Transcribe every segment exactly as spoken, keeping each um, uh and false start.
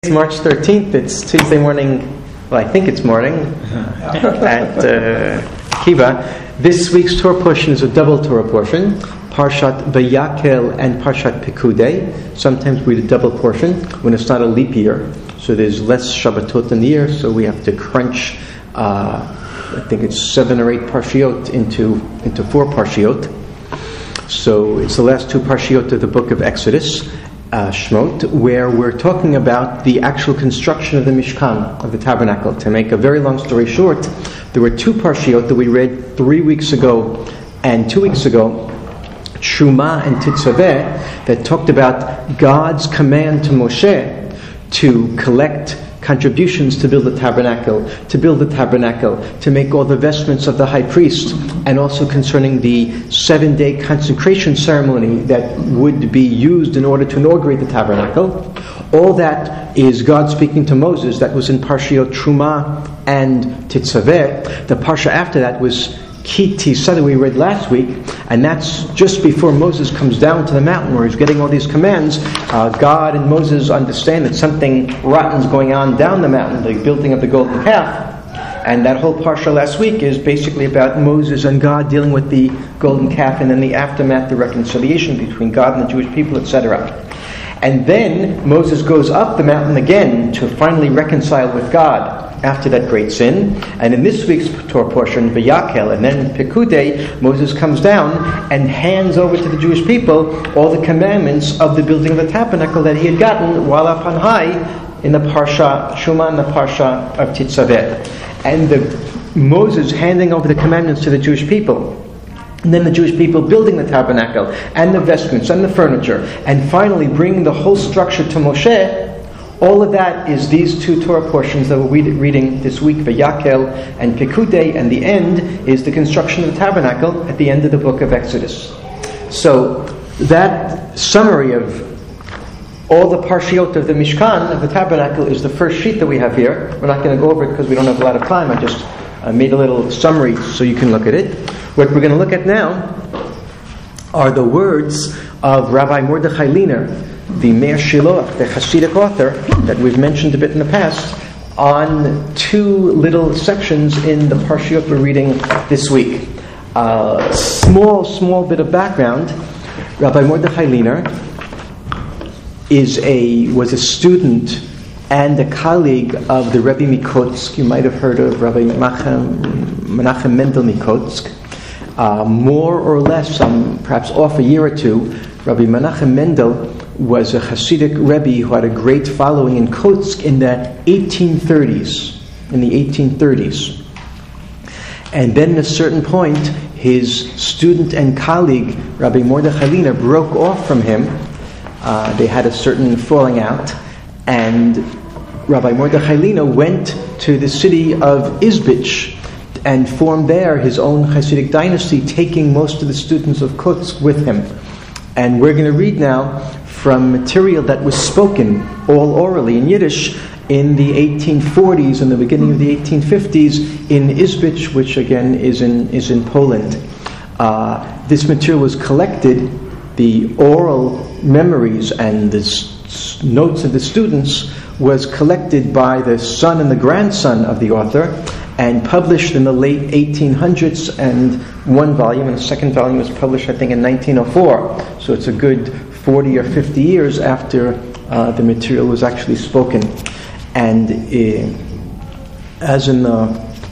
It's March thirteenth. It's Tuesday morning. Well, I think it's morning at uh, Kiva. This week's Torah portion is a double Torah portion, Parshat Vayakel and Parshat Pekudei. Sometimes we do a double portion when it's not a leap year, so there's less Shabbatot in the year, so we have to crunch. Uh, I think it's seven or eight parshiot into into four parshiot. So it's the last two parshiot of the book of Exodus. Uh, Shmot, where we're talking about the actual construction of the Mishkan, of the tabernacle. To make a very long story short, there were two parshiot that we read three weeks ago and two weeks ago, Truma and Tetzaveh, that talked about God's command to Moshe to collect contributions to build the tabernacle, to build the tabernacle, to make all the vestments of the high priest, and also concerning the seven-day consecration ceremony that would be used in order to inaugurate the tabernacle. All that is God speaking to Moses. That was in Parshiot Truma and Tetzaveh. The parsha after that was Ki Tisa that we read last week, and that's just before Moses comes down to the mountain where he's getting all these commands. Uh, God and Moses understand that something rotten is going on down the mountain, the building of the golden calf. And that whole parsha last week is basically about Moses and God dealing with the golden calf, and then the aftermath, the reconciliation between God and the Jewish people, et cetera. And then Moses goes up the mountain again to finally reconcile with God after that great sin. And in this week's Torah portion, Vayakel, and then Pekudei, Moses comes down and hands over to the Jewish people all the commandments of the building of the tabernacle that he had gotten while up on high in the Parsha Truma and the Parsha of Tetzaveh. And the Moses handing over the commandments to the Jewish people. And then the Jewish people building the tabernacle and the vestments and the furniture, and finally bringing the whole structure to Moshe. All of that is these two Torah portions that we're reading this week, Vayakel and Pekudei, and the end is the construction of the tabernacle at the end of the book of Exodus. So that summary of all the parshiot of the Mishkan, of the tabernacle, is the first sheet that we have here. We're not going to go over it because we don't have a lot of time. I just uh, made a little summary so you can look at it. What we're going to look at now are the words of Rabbi Mordechai Liner, the Meir Shiloach, the Hasidic author that we've mentioned a bit in the past, on two little sections in the parshiot we're reading this week. Uh, small, small bit of background. Rabbi Mordechai Liner is a was a student and a colleague of the Rebbe Mikotsk. You might have heard of Rabbi Menachem, Menachem Mendel Mikotsk. Uh, more or less, um, perhaps off a year or two, Rabbi Menachem Mendel was a Hasidic Rebbe who had a great following in Kotsk in the eighteen thirties. In the eighteen thirties. And then at a certain point, his student and colleague, Rabbi Mordechai Liner, broke off from him. Uh, they had a certain falling out, and Rabbi Mordechai Liner went to the city of Izbich and formed there his own Hasidic dynasty, taking most of the students of Kotsk with him. And we're going to read now from material that was spoken all orally in Yiddish in the eighteen forties and the beginning of the eighteen fifties in Izbich, which again is in is in Poland. Uh, this material was collected, the oral memories and the s- notes of the students was collected by the son and the grandson of the author and published in the late eighteen hundreds, and one volume, and the second volume was published, I think, in nineteen oh four. So it's a good forty or fifty years after uh, the material was actually spoken. And uh, as in the,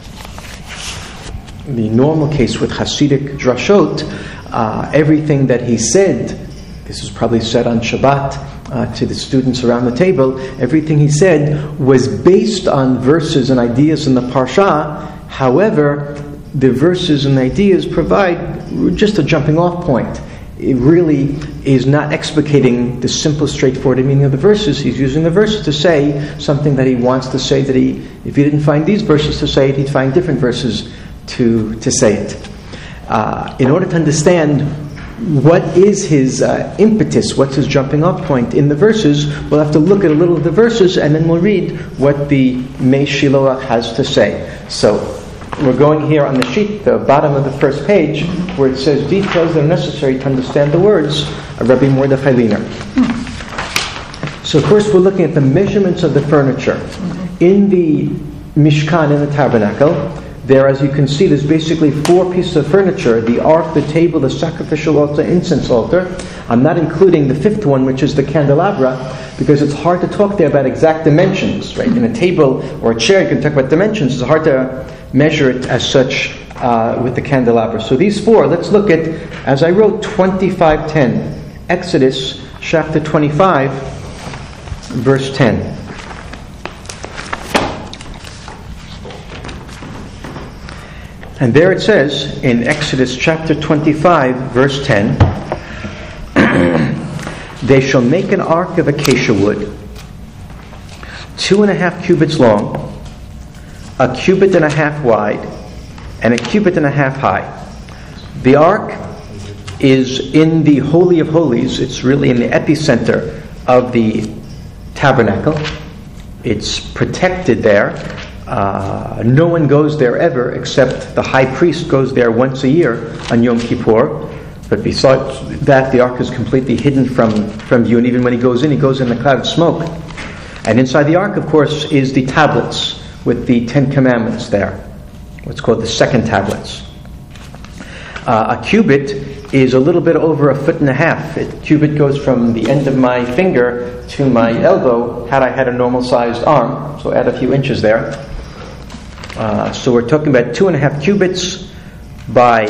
the normal case with Hasidic drashot, uh, everything that he said, this was probably said on Shabbat, Uh, to the students around the table, everything he said was based on verses and ideas in the Parsha. However, the verses and ideas provide just a jumping off point. It really is not explicating the simple, straightforward meaning of the verses. He's using the verses to say something that he wants to say, that he, if he didn't find these verses to say it, he'd find different verses to, to say it. Uh, in order to understand what is his uh, impetus, what's his jumping off point in the verses, we'll have to look at a little of the verses, and then we'll read what the Meir Shiloach has to say. So, we're going here on the sheet, the bottom of the first page, where it says details that are necessary to understand the words of Rabbi Mordechai Liner. So first we're looking at the measurements of the furniture. Mm-hmm. In the Mishkan, in the tabernacle, there, as you can see, there's basically four pieces of furniture: the ark, the table, the sacrificial altar, incense altar. I'm not including the fifth one, which is the candelabra, because it's hard to talk there about exact dimensions, right? In a table or a chair, you can talk about dimensions. It's hard to measure it as such uh, with the candelabra. So these four, let's look at, as I wrote, twenty-five ten. Exodus chapter twenty-five, verse ten. And there it says, in Exodus chapter twenty-five, verse ten, they shall make an ark of acacia wood, two and a half cubits long, a cubit and a half wide, and a cubit and a half high. The ark is in the Holy of Holies. It's really in the epicenter of the tabernacle. It's protected there. Uh, no one goes there ever except the high priest goes there once a year on Yom Kippur. But besides that, the ark is completely hidden from, from view. And even when he goes in, he goes in a cloud of smoke. And inside the ark, of course, is the tablets with the Ten Commandments there. What's called the second tablets. Uh, a cubit is a little bit over a foot and a half. A cubit goes from the end of my finger to my elbow, had I had a normal-sized arm. So add a few inches there. Uh, so we're talking about two and a half cubits by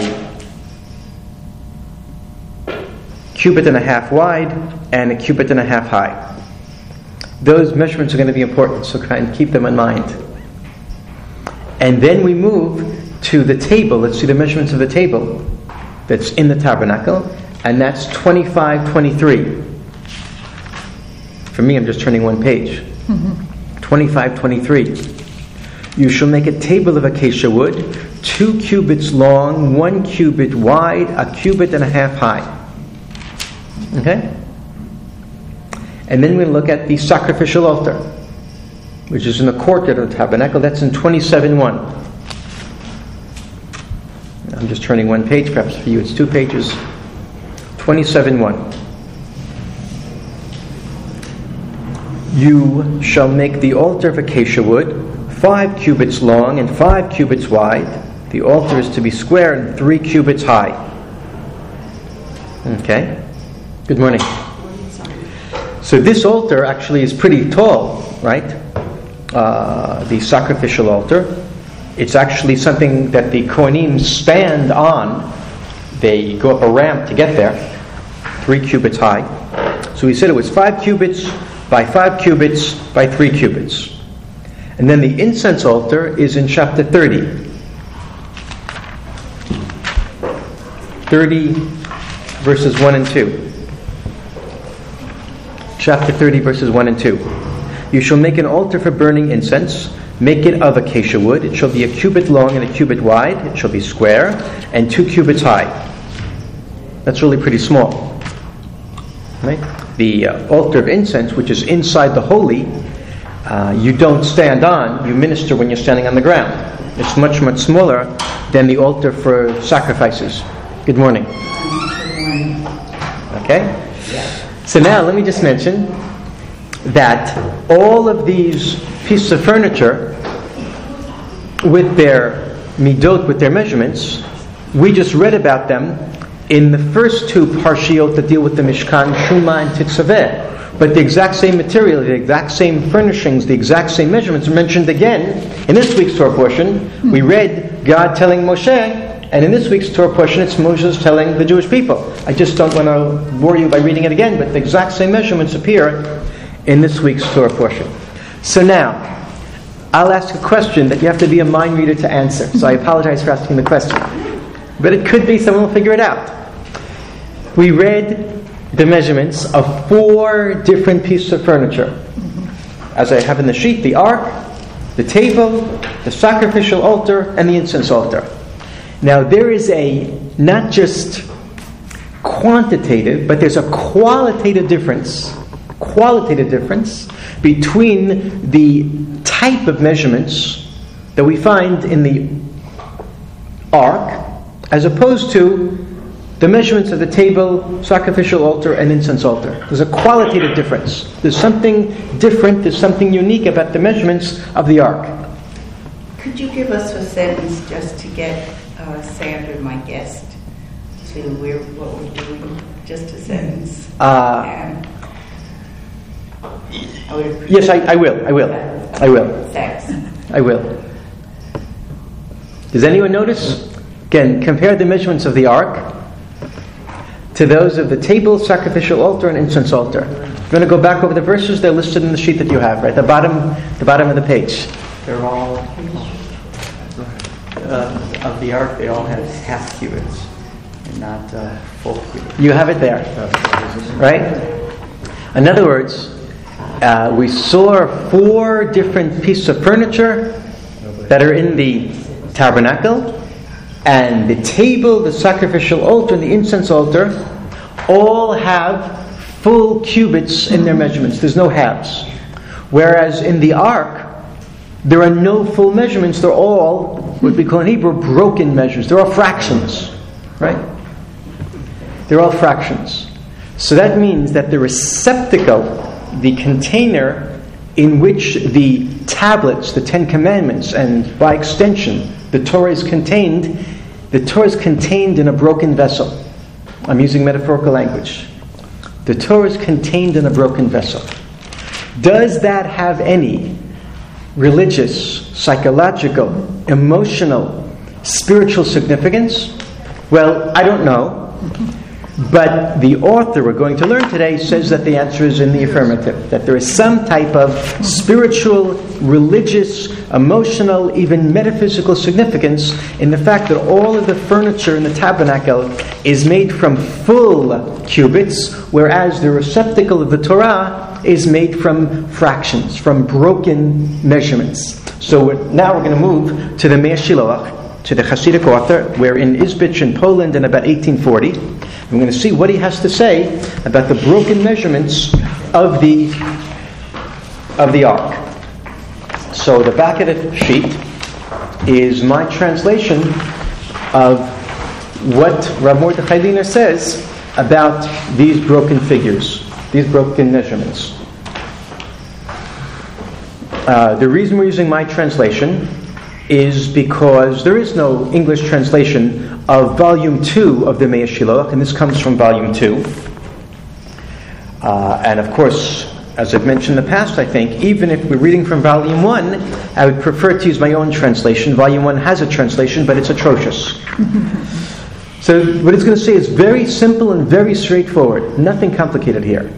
cubit and a half wide and a cubit and a half high. Those measurements are going to be important, so try and keep them in mind. And then we move to the table. Let's see the measurements of the table that's in the tabernacle, and that's twenty-five twenty-three. For me, I'm just turning one page. Mm-hmm. twenty-five twenty-three. You shall make a table of acacia wood, two cubits long, one cubit wide, a cubit and a half high. Okay? And then we'll look at the sacrificial altar, which is in the courtyard of the tabernacle. That's in twenty-seven one. I'm just turning one page. Perhaps for you it's two pages. twenty-seven one. You shall make the altar of acacia wood, five cubits long and five cubits wide. The altar is to be square and three cubits high. Okay. Good morning. So this altar actually is pretty tall, right? Uh, the sacrificial altar. It's actually something that the Kohanim stand on. They go up a ramp to get there. Three cubits high. So we said it was five cubits by five cubits by three cubits. And then the incense altar is in chapter thirty. thirty verses one and two. Chapter thirty verses one and two. You shall make an altar for burning incense. Make it of acacia wood. It shall be a cubit long and a cubit wide. It shall be square and two cubits high. That's really pretty small. Right? The uh, altar of incense, which is inside the holy, uh, you don't stand on. You minister when you're standing on the ground. It's much, much smaller than the altar for sacrifices. Good morning. Okay? So now let me just mention that all of these pieces of furniture with their midot, with their measurements, we just read about them in the first two parshiot that deal with the Mishkan, Shuma and Tetzaveh. But the exact same material, the exact same furnishings, the exact same measurements are mentioned again in this week's Torah portion. We read God telling Moshe, and in this week's Torah portion it's Moses telling the Jewish people. I just don't want to bore you by reading it again, but the exact same measurements appear in this week's Torah portion. So now, I'll ask a question that you have to be a mind reader to answer. So I apologize for asking the question. But it could be someone will figure it out. We read the measurements of four different pieces of furniture. As I have in the sheet, the ark, the table, the sacrificial altar, and the incense altar. Now there is a, not just quantitative, but there's a qualitative difference, qualitative difference between the type of measurements that we find in the ark as opposed to the measurements of the table, sacrificial altar, and incense altar. There's a qualitative difference. There's something different, there's something unique about the measurements of the ark. Could you give us a sentence just to get uh, Sandra, my guest, to where what we're doing? Just a sentence. Uh, and I would appreciate yes, I, I will. I will. that. I will. Thanks. I will. Does anyone notice? Again, compare the measurements of the ark to those of the table, sacrificial altar, and incense altar. We're going to go back over the verses. They're listed in the sheet that you have, right? The bottom, the bottom of the page. They're all uh, of the ark. They all have half cubits and not uh, full cubits. You have it there, right? In other words, uh, we saw four different pieces of furniture that are in the tabernacle, and the table, the sacrificial altar, and the incense altar all have full cubits in their measurements. There's no halves. Whereas in the ark, there are no full measurements. They're all what we call in Hebrew broken measures. They're all fractions, right? They're all fractions. So that means that the receptacle, the container in which the tablets, the Ten Commandments, and by extension, the Torah is contained, the Torah is contained in a broken vessel. I'm using metaphorical language. The Torah is contained in a broken vessel. Does that have any religious, psychological, emotional, spiritual significance? Well, I don't know. But the author we're going to learn today says that the answer is in the affirmative. That there is some type of spiritual, religious, emotional, even metaphysical significance in the fact that all of the furniture in the tabernacle is made from full cubits, whereas the receptacle of the Torah is made from fractions, from broken measurements. So we're, now we're going to move to the Me'er Shiloach, to the Hasidic author. We're in Izbich in Poland in about eighteen forty. We're going to see what he has to say about the broken measurements of the of the ark. So the back of the sheet is my translation of what Rav Mordechai Liner says about these broken figures, these broken measurements. Uh, the reason we're using my translation is because there is no English translation of volume two of the Me'er Shiloach, and this comes from volume two. Uh, and of course, as I've mentioned in the past, I think, even if we're reading from volume one, I would prefer to use my own translation. Volume one has a translation, but it's atrocious. So what it's going to say is very simple and very straightforward. Nothing complicated here.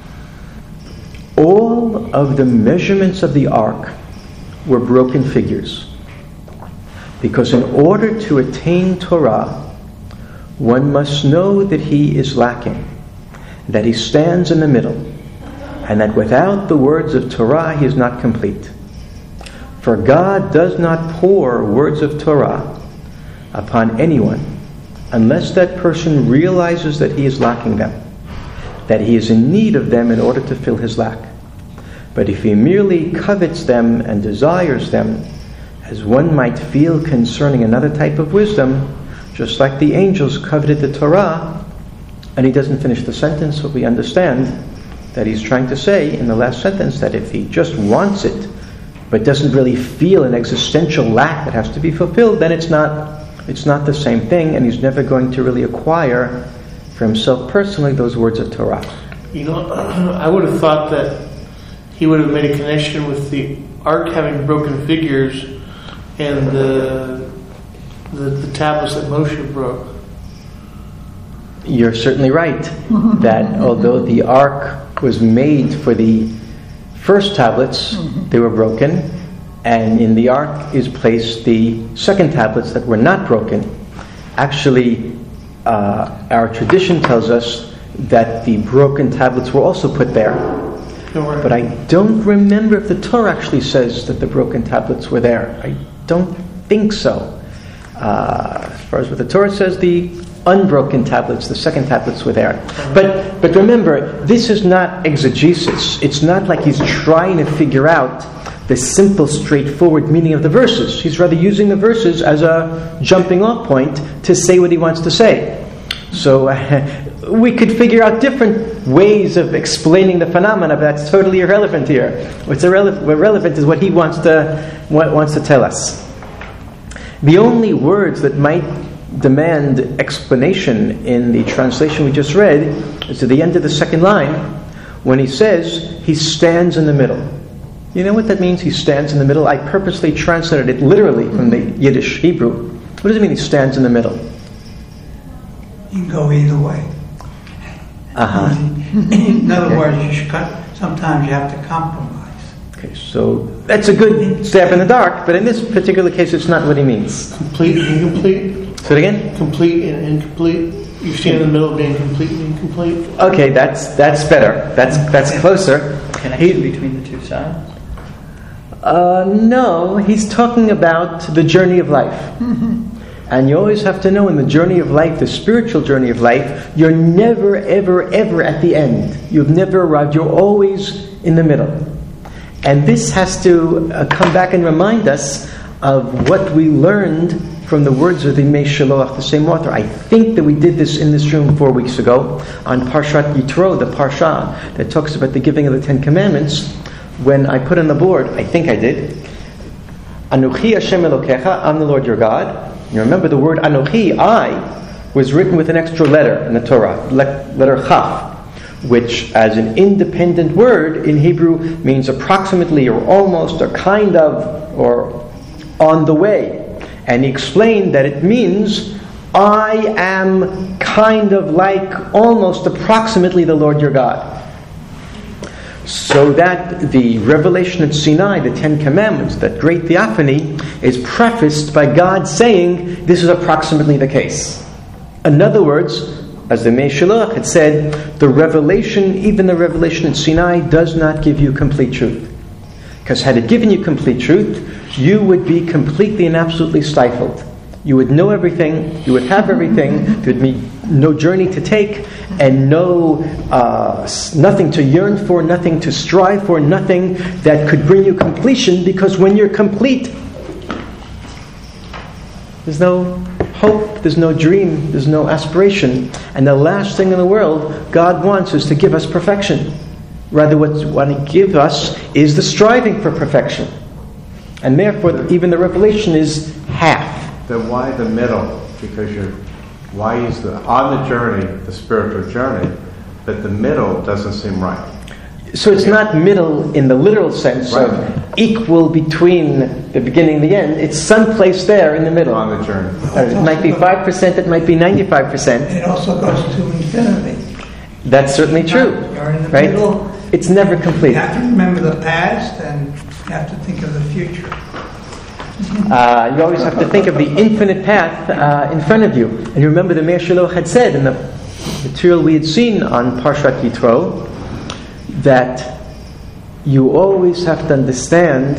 All of the measurements of the ark were broken figures. Because in order to attain Torah, one must know that he is lacking, that he stands in the middle, and that without the words of Torah he is not complete. For God does not pour words of Torah upon anyone unless that person realizes that he is lacking them, that he is in need of them in order to fill his lack. But if he merely covets them and desires them, as one might feel concerning another type of wisdom, just like the angels coveted the Torah, and he doesn't finish the sentence, but we understand that he's trying to say in the last sentence that if he just wants it, but doesn't really feel an existential lack that has to be fulfilled, then it's not, it's not the same thing, and he's never going to really acquire for himself personally those words of Torah. You know, I would have thought that he would have made a connection with the ark having broken figures and the, the the tablets that Moshe broke. You're certainly right that although the ark was made for the first tablets, they were broken, and in the ark is placed the second tablets that were not broken. Actually, uh, our tradition tells us that the broken tablets were also put there. But I don't remember if the Torah actually says that the broken tablets were there. I don't think so. Uh, as far as what the Torah says, the unbroken tablets, the second tablets were there. But but remember, this is not exegesis. It's not like he's trying to figure out the simple, straightforward meaning of the verses. He's rather using the verses as a jumping off point to say what he wants to say. So uh, we could figure out different ways of explaining the phenomena, but that's totally irrelevant here. What's irrelevant, what relevant is what he wants to what wants to tell us. The only words that might demand explanation in the translation we just read is at the end of the second line, when he says he stands in the middle. You know what that means? He stands in the middle. I purposely translated it literally from the Yiddish Hebrew. What does it mean he stands in the middle? You can go either way. Uh-huh. In other Okay. words, you should cut, sometimes you have to compromise. Okay, so that's a good step in the dark, but in this particular case, it's not what he means. Complete and incomplete. Say it again? Complete and incomplete. You stand in the middle of being complete and incomplete. Okay, that's that's better. That's that's closer. Connection between the two sides? Uh, no, he's talking about the journey of life. And you always have to know, in the journey of life, the spiritual journey of life, you're never, ever, ever at the end. You've never arrived. You're always in the middle. And this has to uh, come back and remind us of what we learned from the words of the Mei Shiloach, the same author. I think that we did this in this room four weeks ago on Parshat Yitro, the Parsha that talks about the giving of the Ten Commandments. When I put on the board, I think I did, Anochi Hashem Elokecha, I'm the Lord your God. You remember the word Anochi, I, was written with an extra letter in the Torah, le- letter Chaf, which as an independent word in Hebrew means approximately or almost or kind of or on the way. And he explained that it means I am kind of like almost approximately the Lord your God. So that the revelation at Sinai, the Ten Commandments, that great theophany, is prefaced by God saying this is approximately the case. In other words, as the Mei Shiloach had said, the revelation, even the revelation at Sinai, does not give you complete truth. Because had it given you complete truth, you would be completely and absolutely stifled. You would know everything, you would have everything, there would be no journey to take, and no uh, nothing to yearn for, nothing to strive for, nothing that could bring you completion, because when you're complete, there's no hope, there's no dream, there's no aspiration. And the last thing in the world God wants is to give us perfection. Rather, what He gives us is the striving for perfection. And therefore, even the revelation is half. Then why the middle? Because you're, why is the, on the journey, the spiritual journey, but the middle doesn't seem right. So it's not middle in the literal sense Right. of equal between the beginning and the end. It's someplace there in the middle. On the journey. Uh, it might be five percent, it might be ninety-five percent. It also goes to infinity. That's certainly true. You're in the Right? middle. It's never complete. You have to remember the past and you have to think of the future. Uh, you always have to think of the infinite path uh, in front of you. And you remember the Mei Shiloach had said in the material we had seen on Parshat Yitro that you always have to understand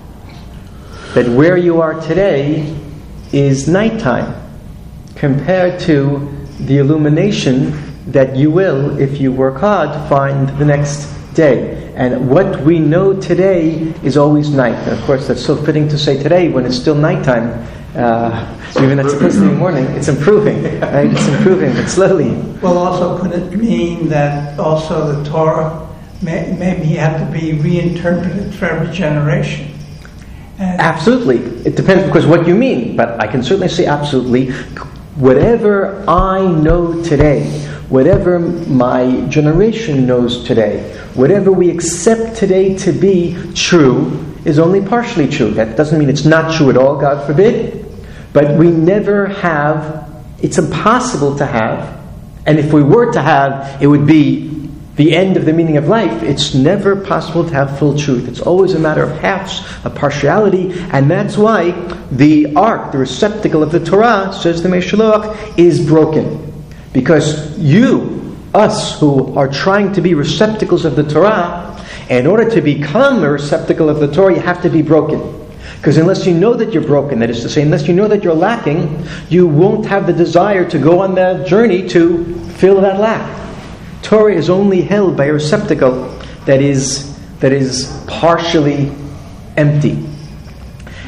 that where you are today is nighttime compared to the illumination that you will, if you work hard, find the next day. And what we know today is always night. And of course, that's so fitting to say today when it's still nighttime. Uh, even though it's supposed to be morning, it's improving. Right? It's improving, but slowly. Well, also, could it mean that also the Torah may, maybe have to be reinterpreted for every generation? And Absolutely. It depends, because what you mean. But I can certainly say absolutely. Whatever I know today, whatever my generation knows today, whatever we accept today to be true is only partially true. That doesn't mean it's not true at all, God forbid. But we never have, it's impossible to have, and if we were to have, it would be the end of the meaning of life. It's never possible to have full truth. It's always a matter of halves, of partiality, and that's why the ark, the receptacle of the Torah, says the Mei Shiloach, is broken. Because you, us who are trying to be receptacles of the Torah, in order to become a receptacle of the Torah, you have to be broken. Because unless you know that you're broken, that is to say, unless you know that you're lacking, you won't have the desire to go on that journey to fill that lack. Torah is only held by a receptacle that is that is partially empty.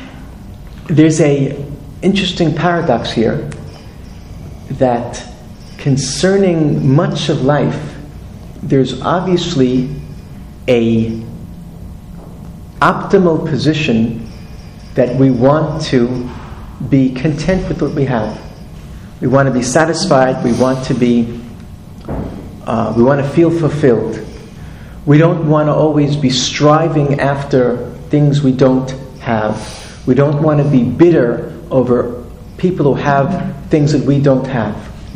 There's a interesting paradox here that concerning much of life, there's obviously a optimal position that we want to be content with what we have. We want to be satisfied. We want to be, uh, we want to feel fulfilled. We don't want to always be striving after things we don't have. We don't want to be bitter over people who have things that we don't have.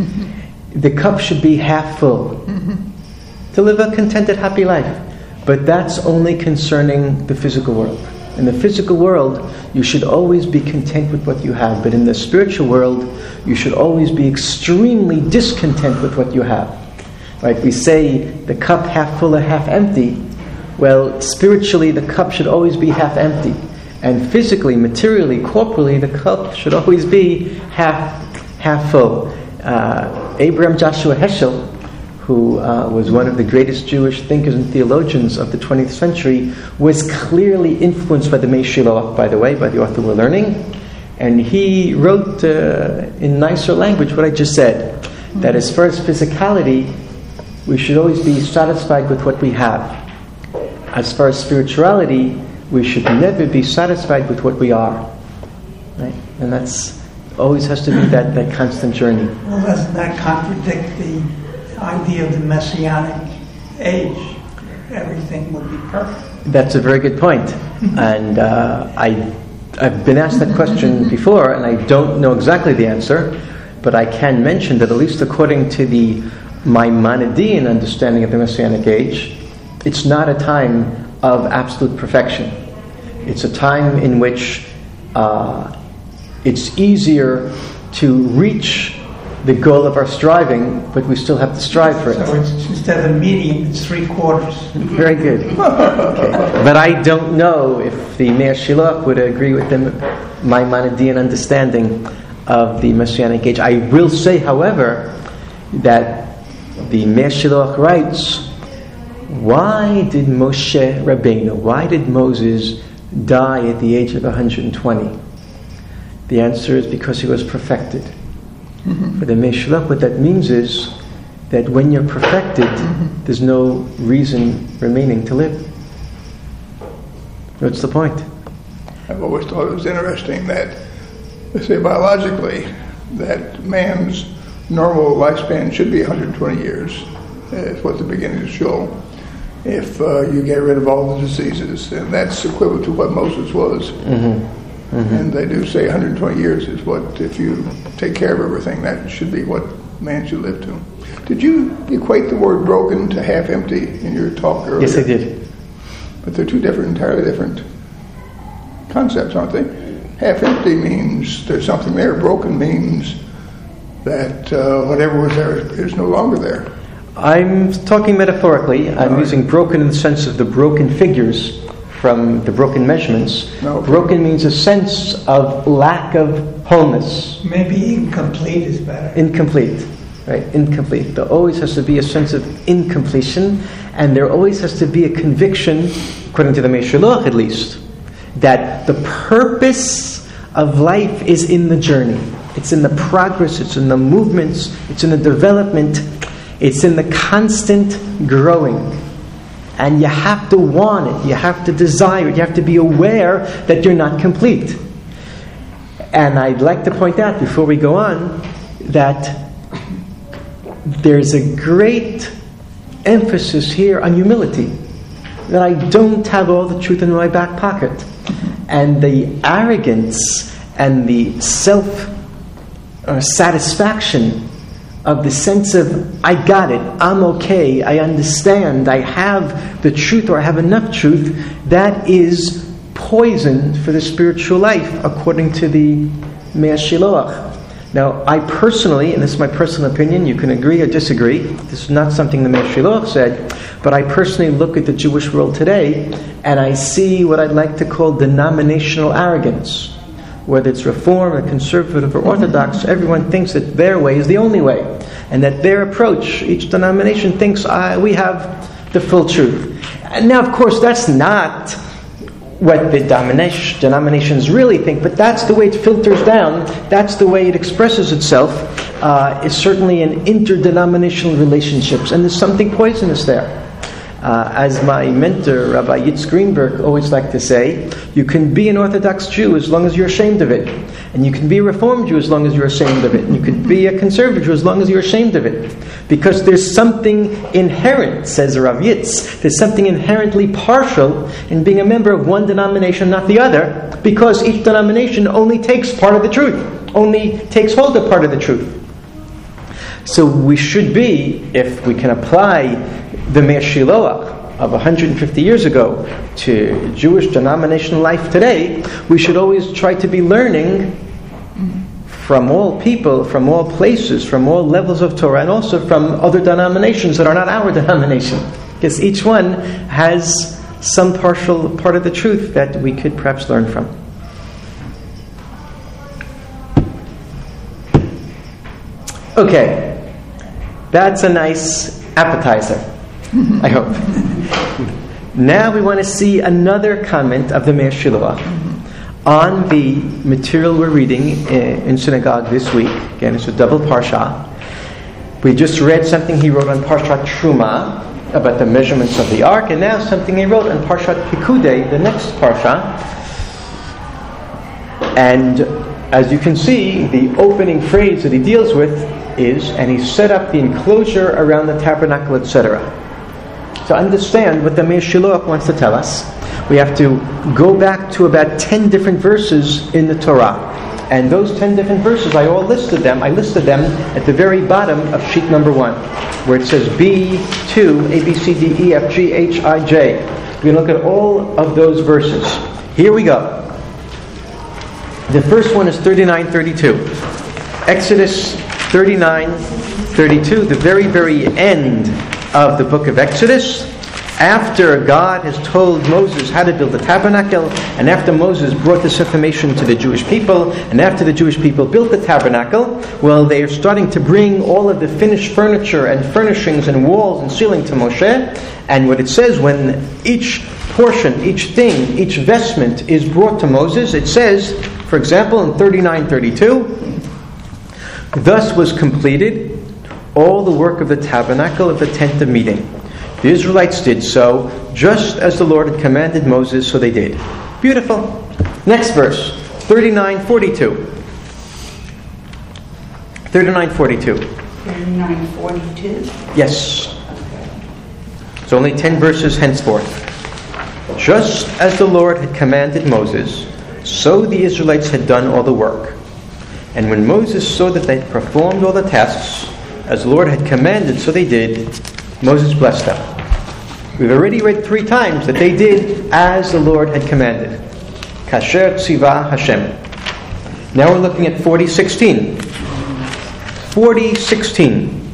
The cup should be half full to live a contented, happy life. But that's only concerning the physical world. In the physical world, you should always be content with what you have. But in the spiritual world, you should always be extremely discontent with what you have. Right? We say the cup half full or half empty. Well, spiritually, the cup should always be half empty. And physically, materially, corporally, the cup should always be half half full. Uh, Abraham Joshua Heschel, who uh, was one of the greatest Jewish thinkers and theologians of the twentieth century, was clearly influenced by the Mei Shiloach, by the way, by the author we're learning. And he wrote uh, in nicer language what I just said, that as far as physicality, we should always be satisfied with what we have. As far as spirituality, we should never be satisfied with what we are. Right? And that's always has to be that, that constant journey. Well, doesn't that contradict the idea of the Messianic age? Everything will be perfect. That's a very good point. And uh, I, I've been asked that question before, and I don't know exactly the answer, but I can mention that at least according to the Maimonidean understanding of the Messianic age, it's not a time of absolute perfection. It's a time in which uh, it's easier to reach the goal of our striving, but we still have to strive for it. So it's, instead of a medium, it's three quarters. Very good. Okay. But I don't know if the Mei Shiloach would agree with the Maimonidean understanding of the Messianic age. I will say, however, that the Mei Shiloach writes, why did Moshe Rabbeinu, why did Moses die at the age of one hundred twenty? The answer is because he was perfected. Mm-hmm. For the Mei Shiloach, what that means is that when you're perfected, mm-hmm. there's no reason remaining to live. What's the point? I've always thought it was interesting that, they say biologically, that man's normal lifespan should be one hundred twenty years. Is what the beginnings show. If uh, you get rid of all the diseases, and that's equivalent to what Moses was. Mm-hmm. Mm-hmm. And they do say one hundred twenty years is what, if you take care of everything, that should be what man should live to. Did you equate the word broken to half empty in your talk earlier? Yes, I did. But they're two different, entirely different concepts, aren't they? Half empty means there's something there. Broken means that uh, whatever was there is no longer there. I'm talking metaphorically. I'm right. using broken in the sense of the broken figures from the broken measurements. No. Broken means a sense of lack of wholeness. Maybe incomplete is better. Incomplete, right? Incomplete. There always has to be a sense of incompletion, and there always has to be a conviction, according to the Mei Shiloach at least, that the purpose of life is in the journey. It's in the progress, it's in the movements, it's in the development, it's in the constant growing. And you have to want it, you have to desire it, you have to be aware that you're not complete. And I'd like to point out, before we go on, that there's a great emphasis here on humility. That I don't have all the truth in my back pocket. And the arrogance and the self-satisfaction of the sense of, I got it, I'm okay, I understand, I have the truth, or I have enough truth, that is poison for the spiritual life, according to the Mei Shiloach. Now, I personally, and this is my personal opinion, you can agree or disagree, this is not something the Mei Shiloach said, but I personally look at the Jewish world today, and I see what I'd like to call denominational arrogance. Whether it's Reform or Conservative or Orthodox, everyone thinks that their way is the only way. And that their approach, each denomination thinks, uh, we have the full truth. And now, of course, that's not what the denominations really think, but that's the way it filters down, that's the way it expresses itself, uh, is certainly in interdenominational relationships, and there's something poisonous there. Uh, as my mentor, Rabbi Yitz Greenberg, always liked to say, you can be an Orthodox Jew as long as you're ashamed of it. And you can be a Reformed Jew as long as you're ashamed of it. And you can be a Conservative Jew as long as you're ashamed of it. Because there's something inherent, says Rav Yitz, there's something inherently partial in being a member of one denomination, not the other, because each denomination only takes part of the truth, only takes hold of part of the truth. So we should be, if we can apply the Meir Shiloach of one hundred fifty years ago to Jewish denominational life today, we should always try to be learning from all people, from all places, from all levels of Torah, and also from other denominations that are not our denomination. Because each one has some partial part of the truth that we could perhaps learn from. Okay, that's a nice appetizer, I hope. Now we want to see another comment of the Meir Shiloach on the material we're reading in synagogue this week. Again, it's a double parsha. We just read something he wrote on Parshat Truma about the measurements of the ark, and now something he wrote on Parshat Pikudei, the next parsha. And as you can see, the opening phrase that he deals with is, and he set up the enclosure around the tabernacle, et cetera. To understand what the Meir Shiloach wants to tell us, we have to go back to about ten different verses in the Torah. And those ten different verses, I all listed them. I listed them at the very bottom of sheet number one, where it says B two, A, B, C, D, E, F, G, H, I, J. We're going to look at all of those verses. Here we go. The first one is thirty-nine thirty-two. Exodus thirty-nine thirty-two, the very, very end of the book of Exodus, after God has told Moses how to build the tabernacle, and after Moses brought this information to the Jewish people, and after the Jewish people built the tabernacle, well, they are starting to bring all of the finished furniture and furnishings and walls and ceiling to Moshe. And what it says, when each portion, each thing, each vestment is brought to Moses, it says, for example, in thirty-nine thirty-two, thus was completed all the work of the tabernacle of the tent of meeting. The Israelites did so, just as the Lord had commanded Moses, so they did. Beautiful. Next verse, thirty-nine forty-two. thirty-nine forty-two. thirty-nine forty-two? Yes. It's only ten verses henceforth. Just as the Lord had commanded Moses, so the Israelites had done all the work. And when Moses saw that they had performed all the tasks, as the Lord had commanded, so they did, Moses blessed them. We've already read three times that they did as the Lord had commanded. Kasher Tziva Hashem. Now we're looking at forty sixteen. forty sixteen.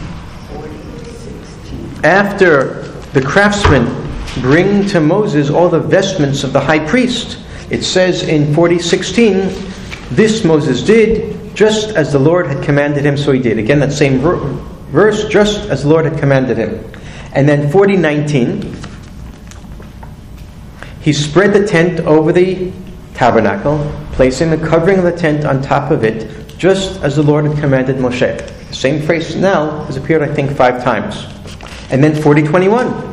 After the craftsmen bring to Moses all the vestments of the high priest, it says in forty sixteen, this Moses did, just as the Lord had commanded him, so he did. Again, that same ver- verse, just as the Lord had commanded him. And then forty nineteen, he spread the tent over the tabernacle, placing the covering of the tent on top of it, just as the Lord had commanded Moshe. The same phrase now has appeared, I think, five times. And then forty twenty-one.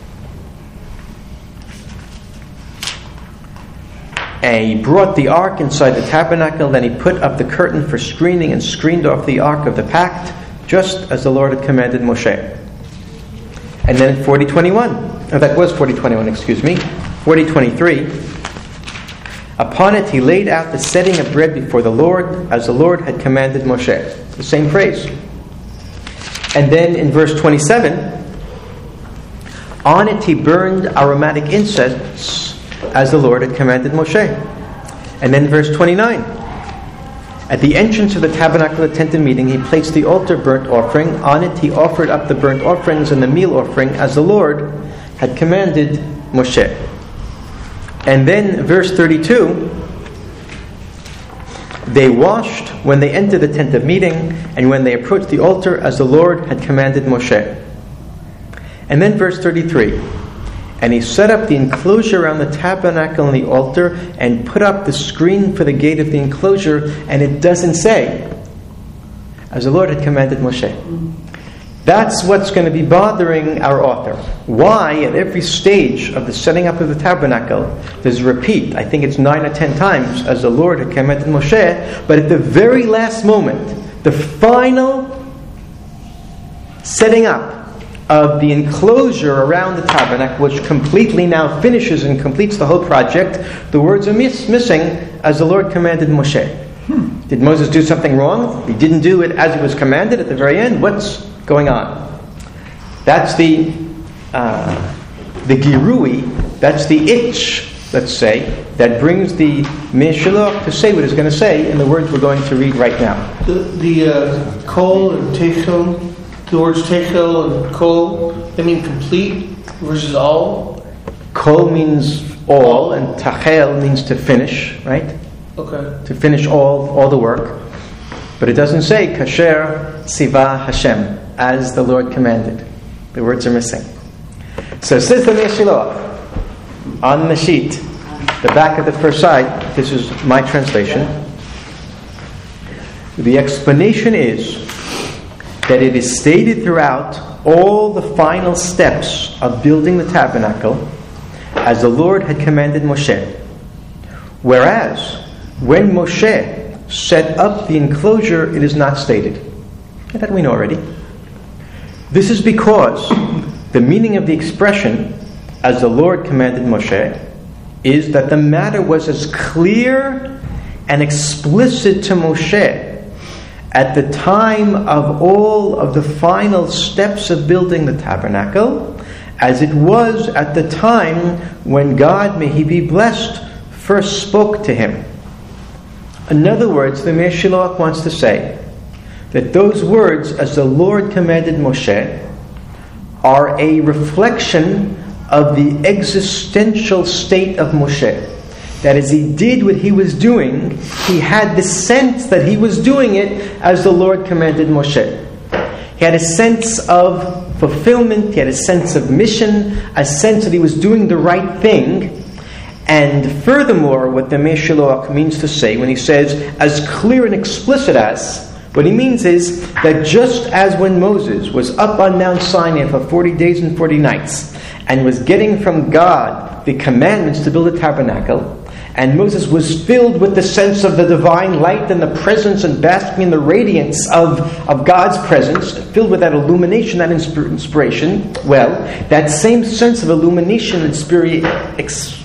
And he brought the ark inside the tabernacle, then he put up the curtain for screening and screened off the ark of the pact, just as the Lord had commanded Moshe. And then forty twenty-one, oh, that was forty twenty-one, excuse me, forty twenty-three. Upon it he laid out the setting of bread before the Lord, as the Lord had commanded Moshe. The same phrase. And then in verse twenty-seven, on it he burned aromatic incense, as the Lord had commanded Moshe. And then verse twenty-nine, at the entrance of the tabernacle of the tent of meeting, he placed the altar burnt offering. On it he offered up the burnt offerings and the meal offering, as the Lord had commanded Moshe. And then verse thirty-two, they washed when they entered the tent of meeting, and when they approached the altar, as the Lord had commanded Moshe. And then verse thirty-three, and he set up the enclosure around the tabernacle and the altar, and put up the screen for the gate of the enclosure. And it doesn't say, as the Lord had commanded Moshe. That's what's going to be bothering our author. Why, at every stage of the setting up of the tabernacle, there's a repeat, I think it's nine or ten times, as the Lord had commanded Moshe, but at the very last moment, the final setting up of the enclosure around the tabernacle, which completely now finishes and completes the whole project, the words are miss- missing, as the Lord commanded Moshe. Hmm. Did Moses do something wrong? He didn't do it as he was commanded at the very end. What's going on? That's the uh, the girui, that's the itch, let's say, that brings the Meshiloach to say what he's going to say in the words we're going to read right now. The, the uh, kol and techel, the words techel and kol, they mean complete versus all? Kol means all, and tachel means to finish, right? Okay. To finish all all the work. But it doesn't say kasher siva Hashem, as the Lord commanded. The words are missing. So says the Meshiloach on the sheet, the back of the first side. This is my translation. The explanation is that it is stated throughout all the final steps of building the tabernacle as the Lord had commanded Moshe. Whereas, when Moshe set up the enclosure, it is not stated. That we know already. This is because the meaning of the expression, as the Lord commanded Moshe, is that the matter was as clear and explicit to Moshe at the time of all of the final steps of building the tabernacle as it was at the time when God, may He be blessed, first spoke to him. In other words, the Meshiloach wants to say that those words, as the Lord commanded Moshe, are a reflection of the existential state of Moshe. That as he did what he was doing, he had the sense that he was doing it as the Lord commanded Moshe. He had a sense of fulfillment, he had a sense of mission, a sense that he was doing the right thing. And furthermore, what the Meshiloach means to say when he says, as clear and explicit as, what he means is that just as when Moses was up on Mount Sinai for forty days and forty nights, and was getting from God the commandments to build a tabernacle, and Moses was filled with the sense of the divine light and the presence and basking in the radiance of, of God's presence, filled with that illumination, that inspir- inspiration, well, that same sense of illumination and spiri- ex-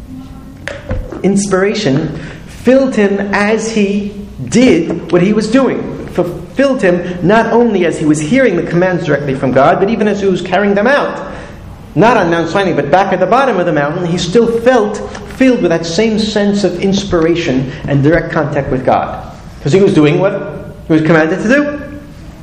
inspiration filled him as he did what he was doing. Fulfilled him not only as he was hearing the commands directly from God, but even as he was carrying them out. Not on Mount Sinai, but back at the bottom of the mountain, he still felt filled with that same sense of inspiration and direct contact with God. Because he was doing what he was commanded to do.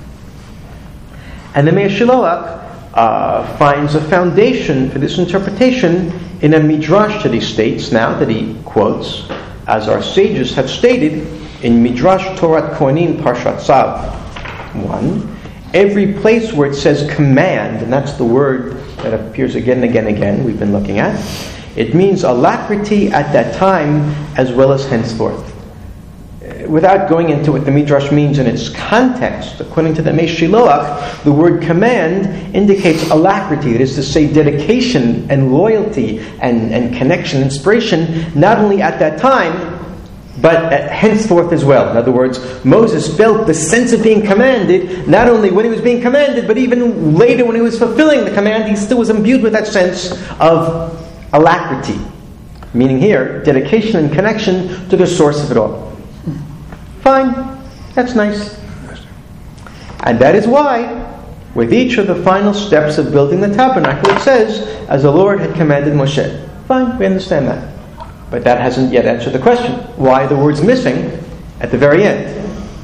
And the Meir Shiloach uh, finds a foundation for this interpretation in a midrash that he states now, that he quotes, as our sages have stated, in Midrash Torat Kohanim Parshat Tzav one. Every place where it says command, and that's the word that appears again and again and again, we've been looking at, it means alacrity at that time as well as henceforth. Without going into what the Midrash means in its context, according to the Meir Shiloach, the word command indicates alacrity, that is to say dedication and loyalty and, and connection, inspiration, not only at that time, but henceforth as well. In other words, Moses felt the sense of being commanded, not only when he was being commanded, but even later when he was fulfilling the command, he still was imbued with that sense of alacrity. Meaning here, dedication and connection to the source of it all. Fine, that's nice. And that is why, with each of the final steps of building the tabernacle, it says, as the Lord had commanded Moshe. Fine, we understand that. But that hasn't yet answered the question. Why are the words missing at the very end?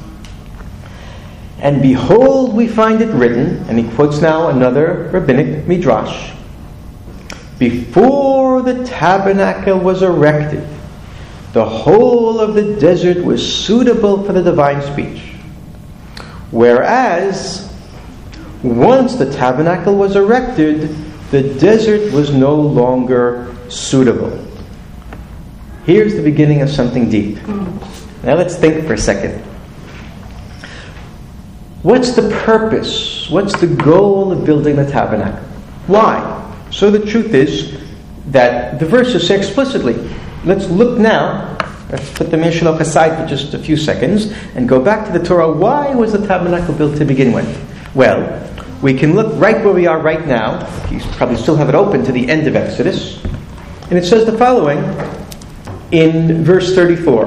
And behold, we find it written, and he quotes now another rabbinic midrash. Before the tabernacle was erected, the whole of the desert was suitable for the divine speech. Whereas, once the tabernacle was erected, the desert was no longer suitable. Here's the beginning of something deep. Now let's think for a second. What's the purpose? What's the goal of building the tabernacle? Why? So the truth is that the verses say explicitly. Let's look now. Let's put the Meshulach aside for just a few seconds and go back to the Torah. Why was the tabernacle built to begin with? Well, we can look right where we are right now. You probably still have it open to the end of Exodus. And it says the following in verse thirty-four.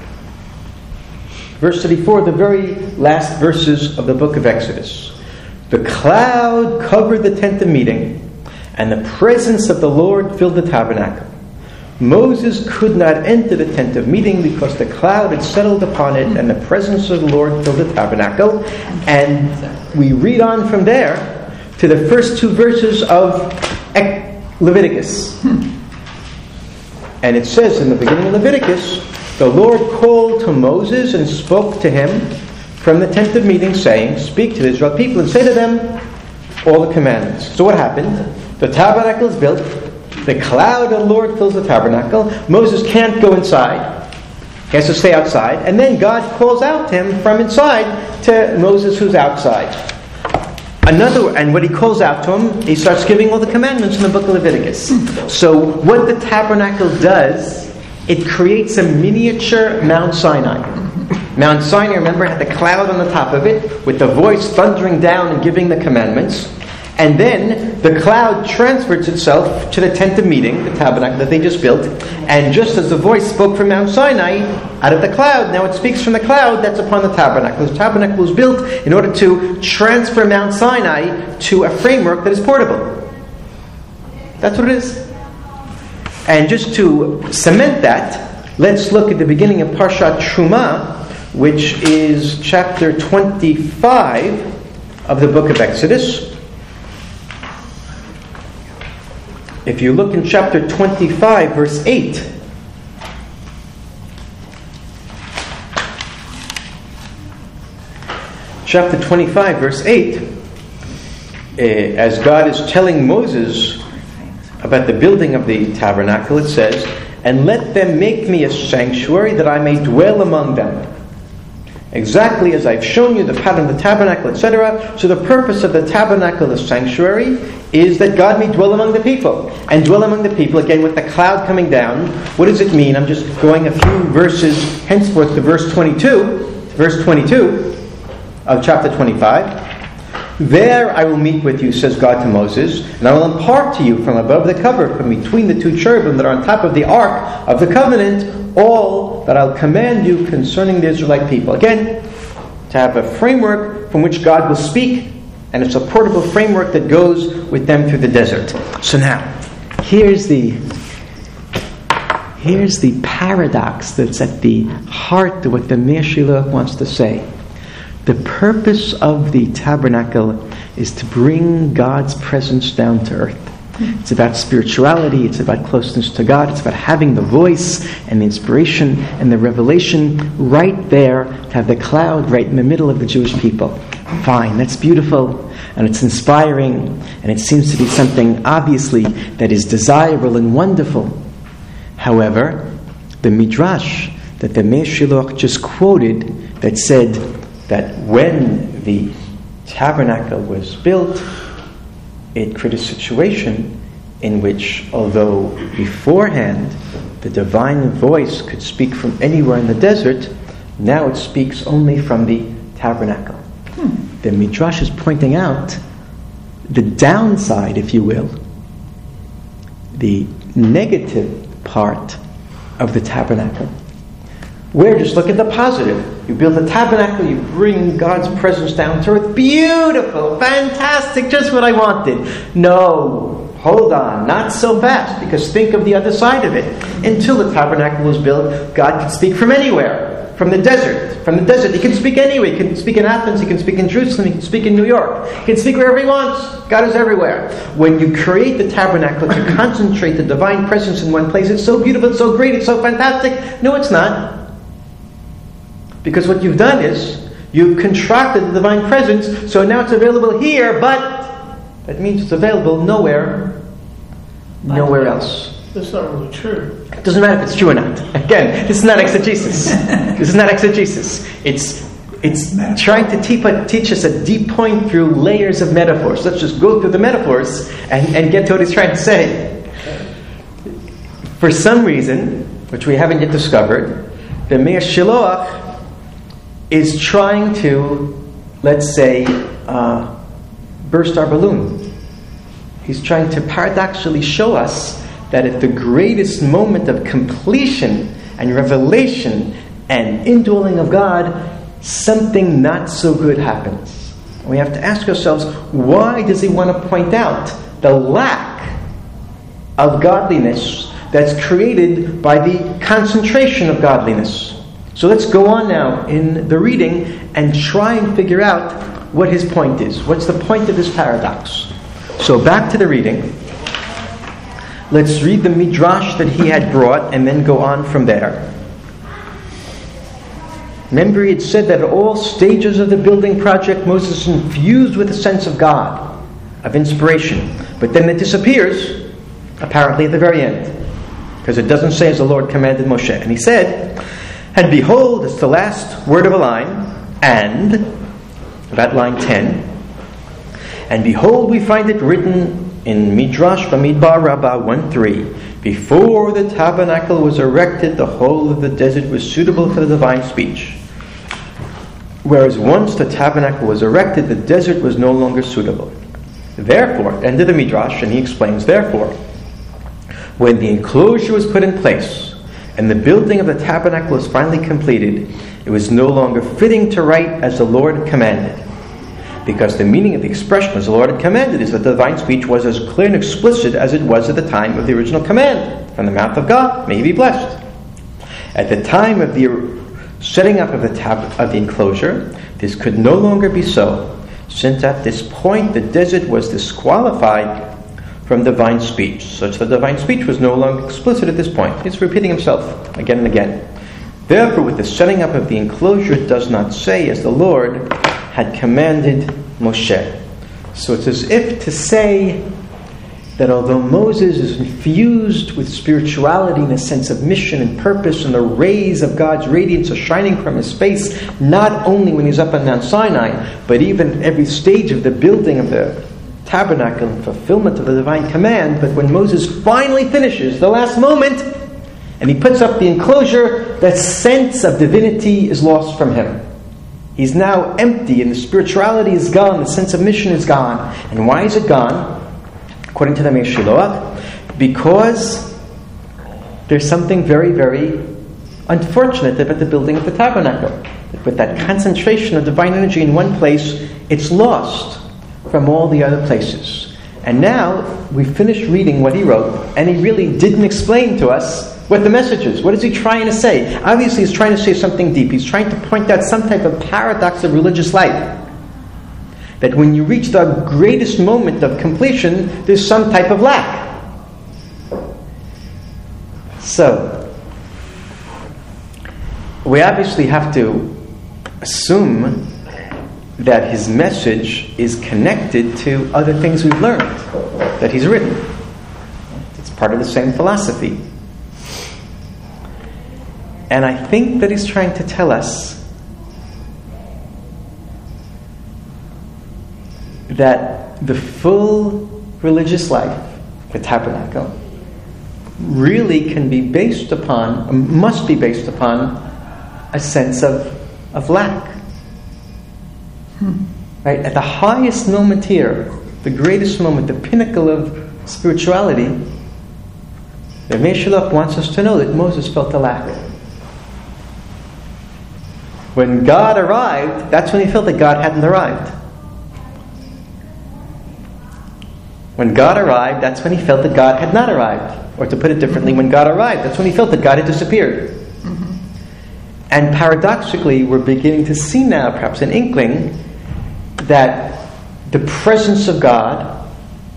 Verse thirty-four, the very last verses of the book of Exodus. The cloud covered the tent of meeting, and the presence of the Lord filled the tabernacle. Moses could not enter the tent of meeting because the cloud had settled upon it, and the presence of the Lord filled the tabernacle. And we read on from there to the first two verses of Leviticus. And it says in the beginning of Leviticus, the Lord called to Moses and spoke to him from the tent of meeting, saying, speak to the Israel people and say to them all the commandments. So what happened? The tabernacle is built. The cloud of the Lord fills the tabernacle. Moses can't go inside. He has to stay outside. And then God calls out to him from inside to Moses who's outside. Another, and when he calls out to him, he starts giving all the commandments in the book of Leviticus. So what the tabernacle does, it creates a miniature Mount Sinai. Mount Sinai, remember, had the cloud on the top of it with the voice thundering down and giving the commandments. And then the cloud transfers itself to the tent of meeting, the tabernacle that they just built. And just as the voice spoke from Mount Sinai, out of the cloud, now it speaks from the cloud that's upon the tabernacle. The tabernacle was built in order to transfer Mount Sinai to a framework that is portable. That's what it is. And just to cement that, let's look at the beginning of Parshat Truma, which is chapter twenty-five of the book of Exodus. If you look in chapter twenty-five, verse eight, chapter twenty-five, verse eight, uh, as God is telling Moses about the building of the tabernacle, it says, and let them make me a sanctuary that I may dwell among them. Exactly as I've shown you the pattern of the tabernacle, et cetera. So the purpose of the tabernacle, the sanctuary, is that God may dwell among the people. And dwell among the people, again, with the cloud coming down. What does it mean? I'm just going a few verses henceforth to verse twenty-two. Verse twenty-two of chapter twenty-five. There I will meet with you, says God to Moses, and I will impart to you from above the cover, from between the two cherubim that are on top of the ark of the covenant, all that I'll command you concerning the Israelite people. Again, to have a framework from which God will speak, and it's a portable framework that goes with them through the desert. So now, here's the here's the paradox that's at the heart of what the Meshulach wants to say. The purpose of the tabernacle is to bring God's presence down to earth. It's about spirituality, it's about closeness to God, it's about having the voice and the inspiration and the revelation right there, to have the cloud right in the middle of the Jewish people. Fine, that's beautiful, and it's inspiring, and it seems to be something obviously that is desirable and wonderful. However, the Midrash that the Meshulach just quoted that said that when the tabernacle was built, it created a situation in which, although beforehand the divine voice could speak from anywhere in the desert, now it speaks only from the tabernacle. Hmm. The Midrash is pointing out the downside, if you will, the negative part of the tabernacle. Where just look at the positive. You build a tabernacle, you bring God's presence down to earth. Beautiful, fantastic, just what I wanted. No, hold on, not so fast, because think of the other side of it. Until the tabernacle was built, God could speak from anywhere, from the desert. From the desert, He can speak anywhere. He can speak in Athens, He can speak in Jerusalem, He can speak in New York. He can speak wherever He wants. God is everywhere. When you create the tabernacle to concentrate the divine presence in one place, it's so beautiful, it's so great, it's so fantastic. No, it's not. Because what you've done is, you've contracted the divine presence, so now it's available here, but that means it's available nowhere, nowhere else. That's not really true. It doesn't matter if it's true or not. Again, this is not exegesis. This is not exegesis. It's It's Metaphor. trying to teach, teach us a deep point through layers of metaphors. Let's just go through the metaphors and, and get to what he's trying to say. For some reason, which we haven't yet discovered, the Meir Shiloach is trying to, let's say, uh, burst our balloon. He's trying to paradoxically show us that at the greatest moment of completion and revelation and indwelling of God, something not so good happens. We have to ask ourselves, why does he want to point out the lack of godliness that's created by the concentration of godliness? So let's go on now in the reading and try and figure out what his point is. What's the point of this paradox? So back to the reading. Let's read the midrash that he had brought and then go on from there. Remember, he had said that at all stages of the building project, Moses is infused with a sense of God, of inspiration. But then it disappears, apparently at the very end. Because it doesn't say as the Lord commanded Moshe. And he said, and behold, it's the last word of a line, and, about line ten, and behold, we find it written in Midrash Bamidbar Rabbah one three, before the tabernacle was erected, the whole of the desert was suitable for the divine speech. Whereas once the tabernacle was erected, the desert was no longer suitable. Therefore, end of the Midrash, and he explains, therefore, when the enclosure was put in place, and the building of the tabernacle was finally completed, it was no longer fitting to write as the Lord commanded. Because the meaning of the expression as the Lord had commanded is that the divine speech was as clear and explicit as it was at the time of the original command, from the mouth of God, may he be blessed. At the time of the setting up of the tab- of the enclosure, this could no longer be so, since at this point the desert was disqualified from divine speech, such that divine speech was no longer explicit at this point. It's repeating himself again and again. Therefore, with the setting up of the enclosure, it does not say, as the Lord had commanded Moshe. So it's as if to say that although Moses is infused with spirituality and a sense of mission and purpose, and the rays of God's radiance are shining from his face, not only when he's up on Mount Sinai, but even every stage of the building of the tabernacle and fulfillment of the divine command. But when Moses finally finishes the last moment and he puts up the enclosure, that sense of divinity is lost from him. He's now empty, and the spirituality is gone, the sense of mission is gone. And why is it gone? According to the Meir Shiloach, because there's something very, very unfortunate about the building of the tabernacle. With that concentration of divine energy in one place, it's lost from all the other places. And now we finished reading what he wrote, and he really didn't explain to us what the message is. What is he trying to say? Obviously, he's trying to say something deep. He's trying to point out some type of paradox of religious life. That when you reach the greatest moment of completion, there's some type of lack. So, we obviously have to assume that his message is connected to other things we've learned, that he's written. It's part of the same philosophy. And I think that he's trying to tell us that the full religious life, the tabernacle, really can be based upon, must be based upon, a sense of, of lack. Hmm. Right? At the highest moment here, the greatest moment, the pinnacle of spirituality, the Meir Shiloach wants us to know that Moses felt a lack. When God arrived, that's when he felt that God hadn't arrived. When God arrived, that's when he felt that God had not arrived. Or to put it differently, when God arrived, that's when he felt that God had disappeared. Mm-hmm. And paradoxically, we're beginning to see now, perhaps an inkling, that the presence of God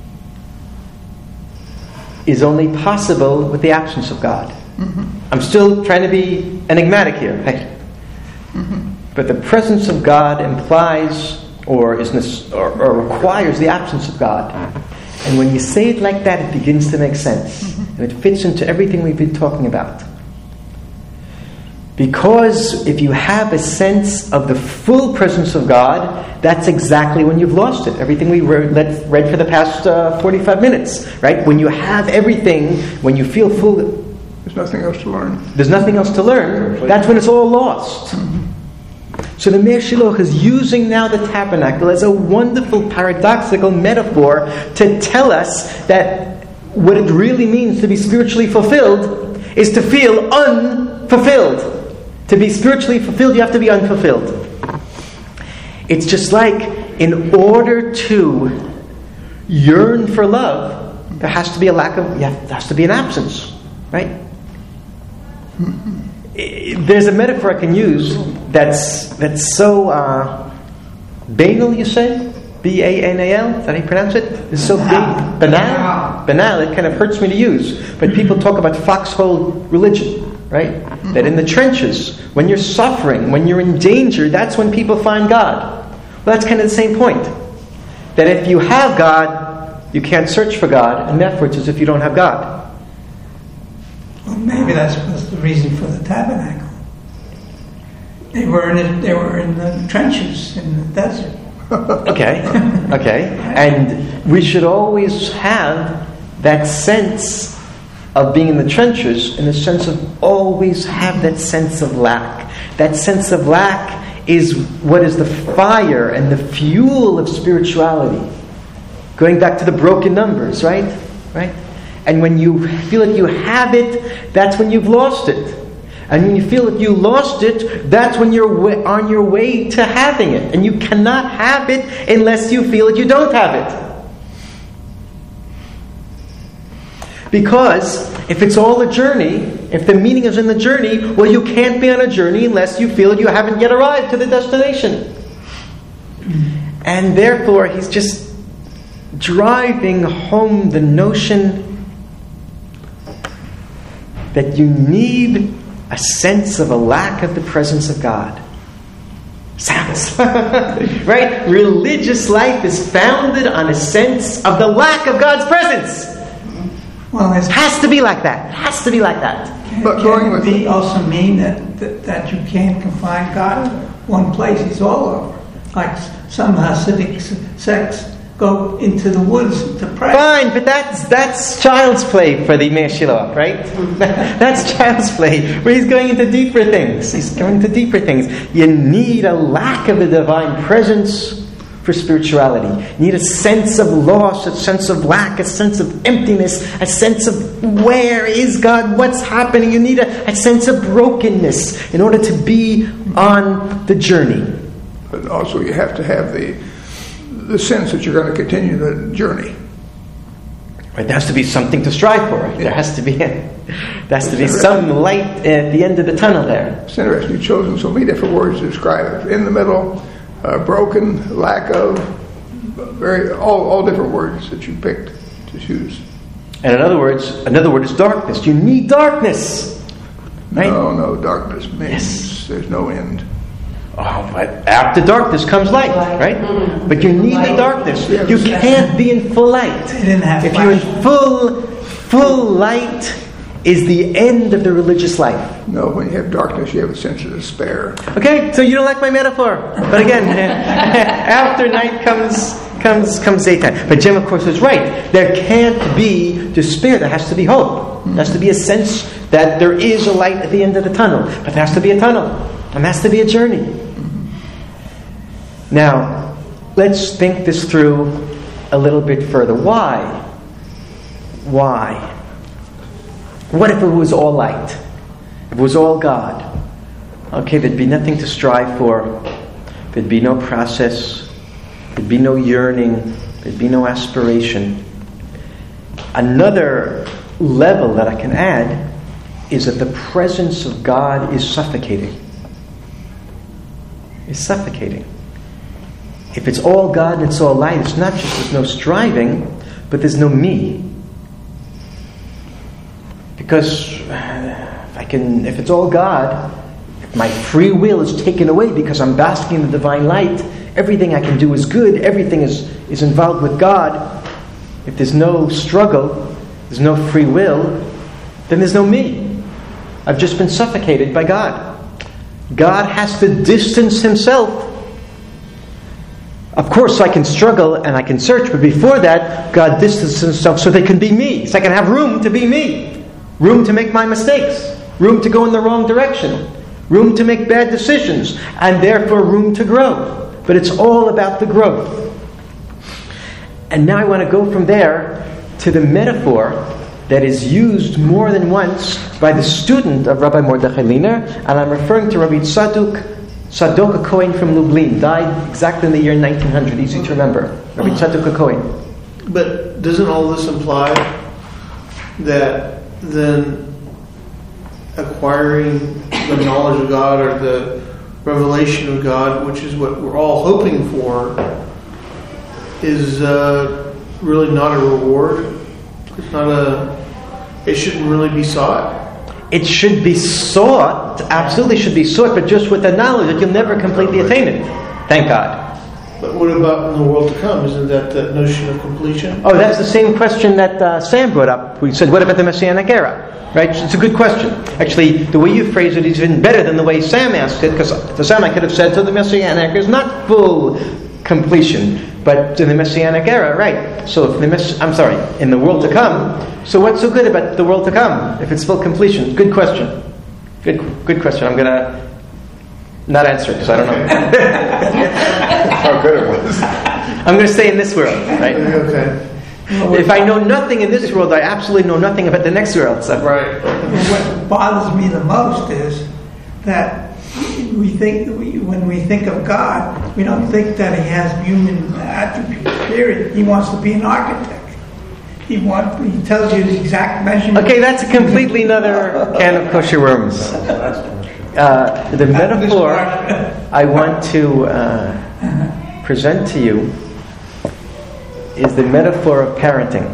is only possible with the absence of God. Mm-hmm. I'm still trying to be enigmatic here, right? Mm-hmm. But the presence of God implies or, is, or, or requires the absence of God. And when you say it like that, it begins to make sense. Mm-hmm. And it fits into everything we've been talking about. Because if you have a sense of the full presence of God, that's exactly when you've lost it. Everything we read, read for the past uh, forty-five minutes, right? When you have everything, when you feel full, There's nothing else to learn. there's nothing else to learn, that's when it's all lost. So the Meir Shiloh is using now the tabernacle as a wonderful paradoxical metaphor to tell us that what it really means to be spiritually fulfilled is to feel unfulfilled. To be spiritually fulfilled, you have to be unfulfilled. It's just like in order to yearn for love, there has to be a lack of, yeah, there has to be an absence, right? There's a metaphor I can use that's that's so uh, banal, you say? B A N A L? Is that how you pronounce it? It's so big. Banal? Banal, it kind of hurts me to use. But people talk about foxhole religion. Right? That in the trenches, when you're suffering, when you're in danger, that's when people find God. Well, that's kind of the same point. That if you have God, you can't search for God, and therefore it's as if you don't have God. Well, maybe that's, that's the reason for the tabernacle. They were in it, they were in the trenches in the desert. Okay, okay. And we should always have that sense of being in the trenches, in the sense of always have that sense of lack. That sense of lack is what is the fire and the fuel of spirituality. Going back to the broken numbers, right? Right? And when you feel that you have it, that's when you've lost it. And when you feel that you lost it, that's when you're on your way to having it. And you cannot have it unless you feel that you don't have it. Because if it's all a journey, if the meaning is in the journey, well, you can't be on a journey unless you feel that you haven't yet arrived to the destination. And therefore, he's just driving home the notion that you need a sense of a lack of the presence of God. Sounds right? Religious life is founded on a sense of the lack of God's presence. Well, it has to be like that. It has to be like that. But can going with it also mean that, that that you can't confine God to one place. He's all over. Like some Hasidic sects go into the woods to pray. Fine, but that's that's child's play for the Meir Shiloh, right? That's child's play, where he's going into deeper things. He's going into deeper things. You need a lack of the divine presence for spirituality. You need a sense of loss, a sense of lack, a sense of emptiness, a sense of where is God, what's happening. You need a, a sense of brokenness in order to be on the journey. But also you have to have the the sense that you're going to continue the journey. Right, there has to be something to strive for. Right? There has to be there has to be some light at the end of the tunnel there. It's interesting. You've chosen so many different words to describe it. In the middle, uh, broken, lack of, very all, all different words that you picked to choose. And in other words, another word is darkness. You need darkness. Right? No, no, darkness means Yes. there's no end. Oh, but after darkness comes light, right? But you need the darkness. You can't be in full light. They didn't have If you're in flash. full, full light is the end of the religious life. No, when you have darkness, you have a sense of despair. Okay, so you don't like my metaphor. But again, after night comes comes comes daytime. But Jim, of course, is right. There can't be despair. There has to be hope. There has to be a sense that there is a light at the end of the tunnel. But there has to be a tunnel. And there has to be a journey. Now, let's think this through a little bit further. Why? Why? What if it was all light? If it was all God? Okay, there'd be nothing to strive for. There'd be no process. There'd be no yearning. There'd be no aspiration. Another level that I can add is that the presence of God is suffocating. It's suffocating. If it's all God and it's all light, it's not just there's no striving, but there's no me. Because if I can, if it's all God, if my free will is taken away because I'm basking in the divine light, everything I can do is good, everything is, is involved with God. If there's no struggle, there's no free will, then there's no me. I've just been suffocated by God. God has to distance himself. Of course, I can struggle and I can search, but before that, God distances himself so they can be me. So I can have room to be me. Room to make my mistakes. Room to go in the wrong direction. Room to make bad decisions. And therefore room to grow. But it's all about the growth. And now I want to go from there to the metaphor that is used more than once by the student of Rabbi Mordechai Liner, and I'm referring to Rabbi Tzadok Tzadok Cohen from Lublin, died exactly in the year nineteen hundred, easy to remember. Rabbi Tzadok Cohen. But doesn't all this imply that then acquiring the knowledge of God or the revelation of God, which is what we're all hoping for, is uh, really not a reward? It's not a. It shouldn't really be sought. It should be sought, absolutely should be sought, but just with the knowledge that you'll never completely attain it. Thank God. But what about in the world to come? Isn't that the notion of completion? Oh, that's the same question that uh, Sam brought up. We said, what about the Messianic era? Right? It's a good question. Actually, the way you phrase it is even better than the way Sam asked it, because for Sam I could have said, so the Messianic era is not full completion. But in the Messianic era, right? So if the mess- I'm sorry, in the world to come. So what's so good about the world to come if it's full completion? Good question. Good, good question. I'm gonna not answer because I don't know. How good it was. I'm gonna stay in this world, right? Okay. If I know nothing in this world, I absolutely know nothing about the next world. So. Right. What bothers me the most is that we think we, when we think of God, we don't think that He has human attributes. Period. He wants to be an architect. He wants. He tells you the exact measurement. Okay, that's a completely another can of kosher worms. Uh, the metaphor I want to uh, present to you is the metaphor of parenting.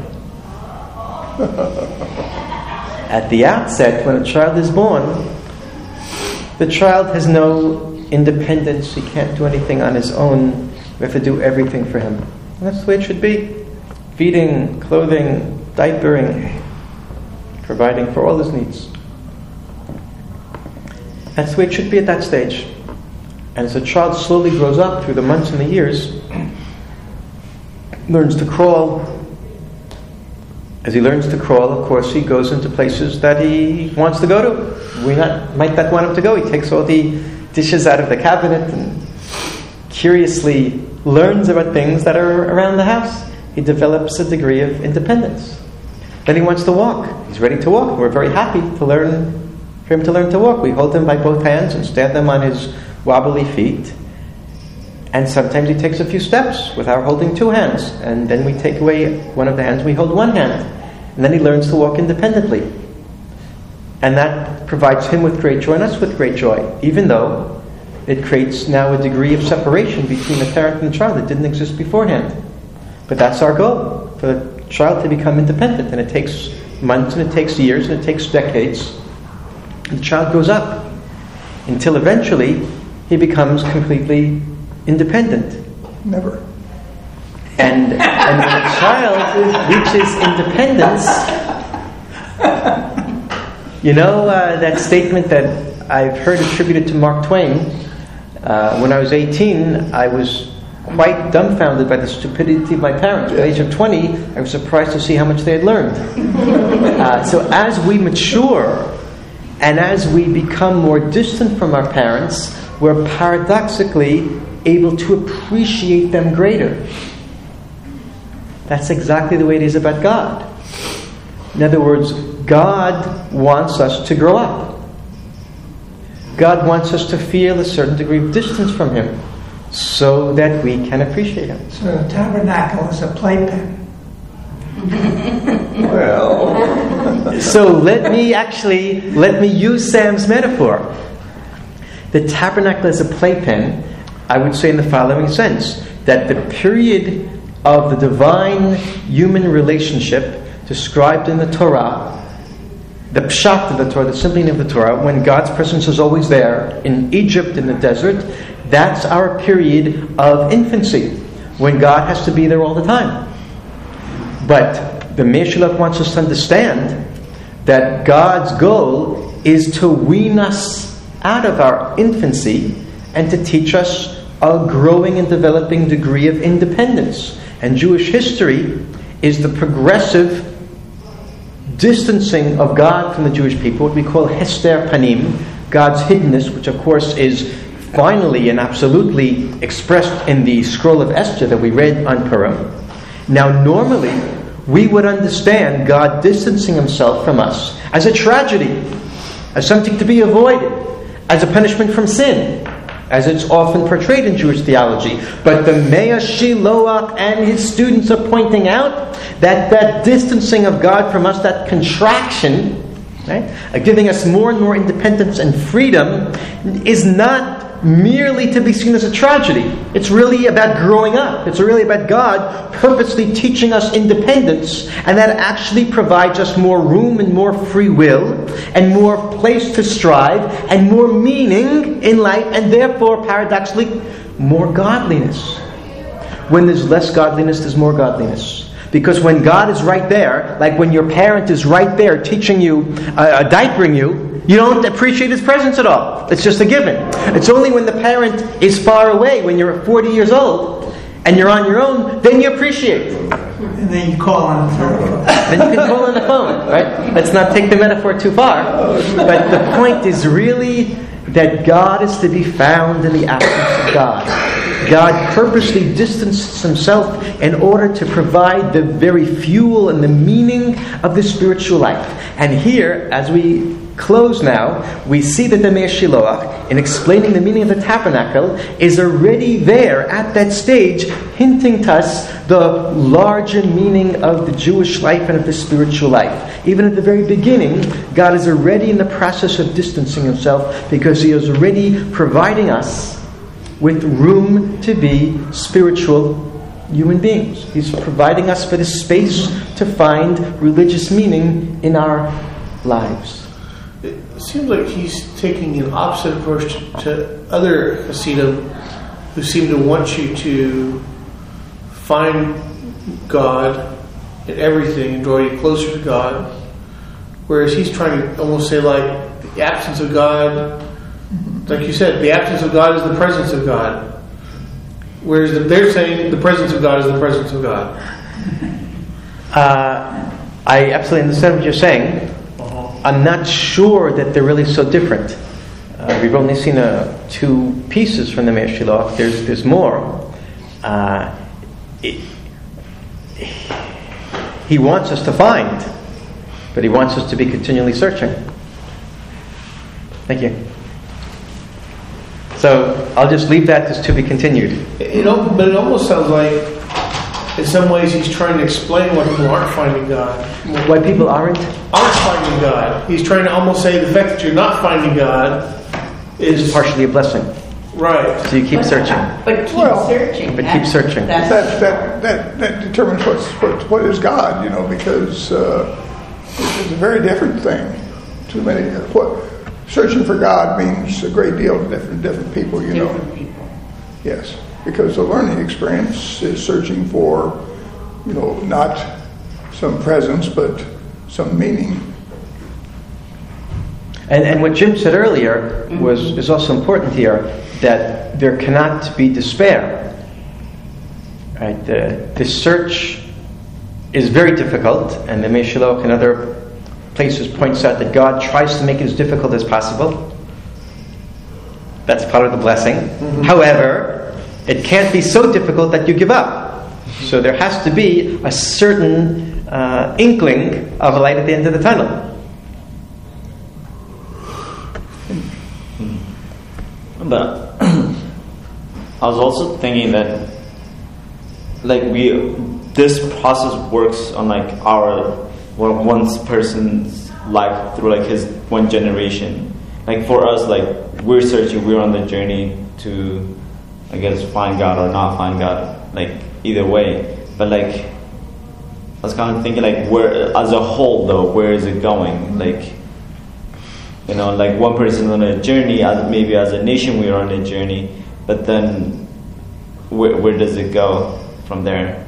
At the outset, when a child is born, the child has no independence. He can't do anything on his own. We have to do everything for him. And that's the way it should be. Feeding, clothing, diapering, providing for all his needs. That's the way it should be at that stage. And as a child slowly grows up through the months and the years, learns to crawl. As he learns to crawl, of course, he goes into places that he wants to go to. We not, might not want him to go. He takes all the dishes out of the cabinet and curiously learns about things that are around the house. He develops a degree of independence. Then he wants to walk. He's ready to walk. We're very happy to learn for him to learn to walk. We hold him by both hands and stand them on his wobbly feet. And sometimes he takes a few steps without holding two hands. And then we take away one of the hands, we hold one hand. And then he learns to walk independently. And that provides him with great joy and us with great joy, even though it creates now a degree of separation between the parent and the child that didn't exist beforehand. But that's our goal, for the child to become independent. And it takes months, and it takes years, and it takes decades. And the child grows up until eventually he becomes completely independent. Never. And, and when a child reaches independence, you know uh, that statement that I've heard attributed to Mark Twain? Uh, when I was eighteen, I was quite dumbfounded by the stupidity of my parents. At the age of twenty, I was surprised to see how much they had learned. Uh, so as we mature, and as we become more distant from our parents, we're paradoxically able to appreciate them greater. That's exactly the way it is about God. In other words, God wants us to grow up. God wants us to feel a certain degree of distance from Him so that we can appreciate Him. So the tabernacle is a playpen. Well. So let me actually, let me use Sam's metaphor. The tabernacle is a playpen, I would say in the following sense, that the period of the divine-human relationship described in the Torah, the pshat of the Torah, the simply of the Torah, when God's presence is always there, in Egypt, in the desert, that's our period of infancy, when God has to be there all the time. But the Meshulach wants us to understand that God's goal is to wean us out of our infancy and to teach us a growing and developing degree of independence. And Jewish history is the progressive distancing of God from the Jewish people, what we call Hester Panim, God's hiddenness, which of course is finally and absolutely expressed in the scroll of Esther that we read on Purim. Now normally we would understand God distancing himself from us as a tragedy, as something to be avoided, as a punishment from sin, as it's often portrayed in Jewish theology. But the Meah Shiloach and his students are pointing out that that distancing of God from us, that contraction, right, uh, giving us more and more independence and freedom, is not merely to be seen as a tragedy. It's really about growing up. It's really about God purposely teaching us independence, and that actually provides us more room and more free will and more place to strive and more meaning in life, and therefore, paradoxically, more godliness. When there's less godliness, there's more godliness. Because when God is right there, like when your parent is right there teaching you, uh, diapering you, you don't appreciate his presence at all. It's just a given. It's only when the parent is far away, when you're forty years old, and you're on your own, then you appreciate it. And then you call on the phone. Then you can call on the phone, right? Let's not take the metaphor too far. But the point is really that God is to be found in the absence of God. God purposely distances himself in order to provide the very fuel and the meaning of the spiritual life. And here, as we close now, we see that the Meah Shiloach, in explaining the meaning of the tabernacle, is already there at that stage, hinting to us the larger meaning of the Jewish life and of the spiritual life. Even at the very beginning, God is already in the process of distancing himself, because he is already providing us with room to be spiritual human beings. He's providing us with a space to find religious meaning in our lives. It seems like he's taking an opposite approach to other Hasidim who seem to want you to find God in everything and draw you closer to God, whereas he's trying to almost say, like, the absence of God, like you said, the absence of God is the presence of God, whereas they're saying the presence of God is the presence of God. Uh, I absolutely understand what you're saying. I'm not sure that they're really so different. Uh, we've only seen uh, two pieces from the Meah Shiloach. There's there's more. Uh, it, he wants us to find, but he wants us to be continually searching. Thank you. So I'll just leave that as to be continued. You know, but it almost sounds like, in some ways, he's trying to explain why people aren't finding God. Why people aren't? Aren't finding God. He's trying to almost say the fact that you're not finding God is It's partially a blessing. right. So you keep searching. But keep Well, searching. but keep searching. That's, That, that, that, that determines what's, what, what is God, you know, because uh, it's a very different thing to many. What searching for God means a great deal to different different people, you know. different people. Yes, because the learning experience is searching for, you know, not some presence, but some meaning. And, and what Jim said earlier was is also important here, that there cannot be despair. Right? The, the search is very difficult, and the Meah Shiloach and other places points out that God tries to make it as difficult as possible. That's part of the blessing. Mm-hmm. However, it can't be so difficult that you give up. So there has to be a certain uh, inkling of a light at the end of the tunnel. But I was also thinking that, like, we this process works on like our one one person's life through like his one generation. Like for us, like we're searching, we're on the journey to, I guess, find God or not find God. Like either way, but like I was kind of thinking, like, where as a whole though, where is it going? Like. You know, like one person on a journey, as maybe as a nation we are on a journey, but then where, where does it go from there?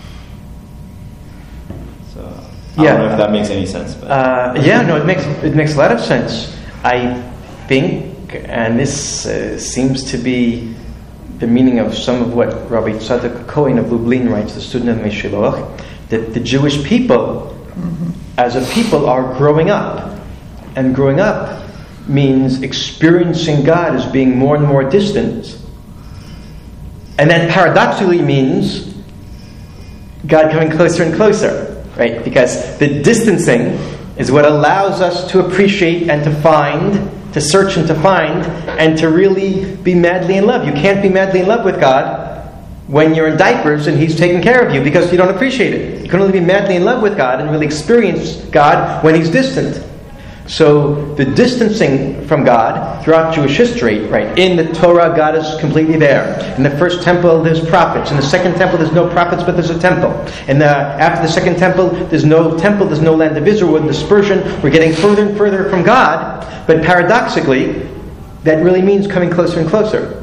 So I yeah. don't know if that makes any sense. But. Uh, yeah, no, it makes it makes a lot of sense. I think and this uh, seems to be the meaning of some of what Rabbi Tzadok Cohen of Lublin writes, the student of Meshiloach, that the Jewish people, mm-hmm. as a people, are growing up. And growing up means experiencing God as being more and more distant. And that paradoxically means God coming closer and closer, right? Because the distancing is what allows us to appreciate and to find, to search and to find, and to really be madly in love. You can't be madly in love with God when you're in diapers and He's taking care of you, because you don't appreciate it. You can only be madly in love with God and really experience God when He's distant. So the distancing from God throughout Jewish history, right? In the Torah, God is completely there. In the first temple, there's prophets. In the second temple, there's no prophets, but there's a temple. And the, after the second temple, there's no temple, there's no land of Israel. With dispersion, we're getting further and further from God. But paradoxically, that really means coming closer and closer.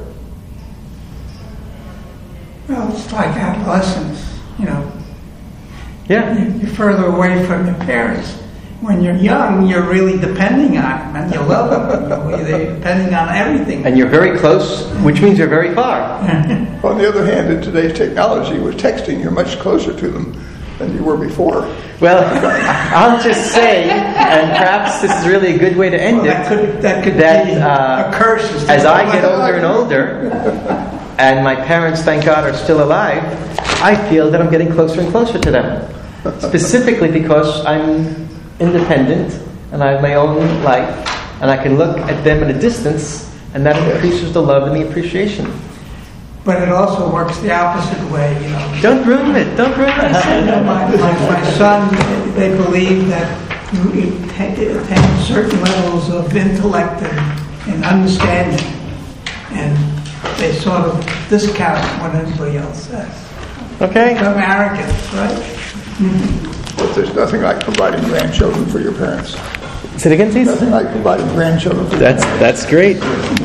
Well, it's like adolescence, you know. Yeah. You're further away from your parents. When you're young, you're really depending on them, and you love them. You're depending on everything. And you're very close, which means you're very far. On the other hand, in today's technology, with texting, you're much closer to them than you were before. Well, I'll just say, and perhaps this is really a good way to end well, it, that could, that could that be uh, a curse. As I get older and older, and my parents, thank God, are still alive, I feel that I'm getting closer and closer to them. Specifically because I'm independent and I have my own life, and I can look at them at a distance, and that increases the love and the appreciation. But it also works the opposite way, you know. Don't ruin it. Don't ruin it. You know, my, my, my son, they believe that you attain certain levels of intellect and, and understanding, and they sort of discount what anybody else says. Okay. Become arrogant, right? Mm-hmm. But there's nothing like providing grandchildren for your parents. Say it again, please. Nothing like providing grandchildren for your That's parents. that's great.